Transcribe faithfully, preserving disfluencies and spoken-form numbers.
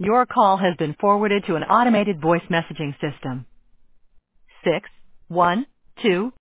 Your call has been forwarded to an automated voice messaging system. Six one two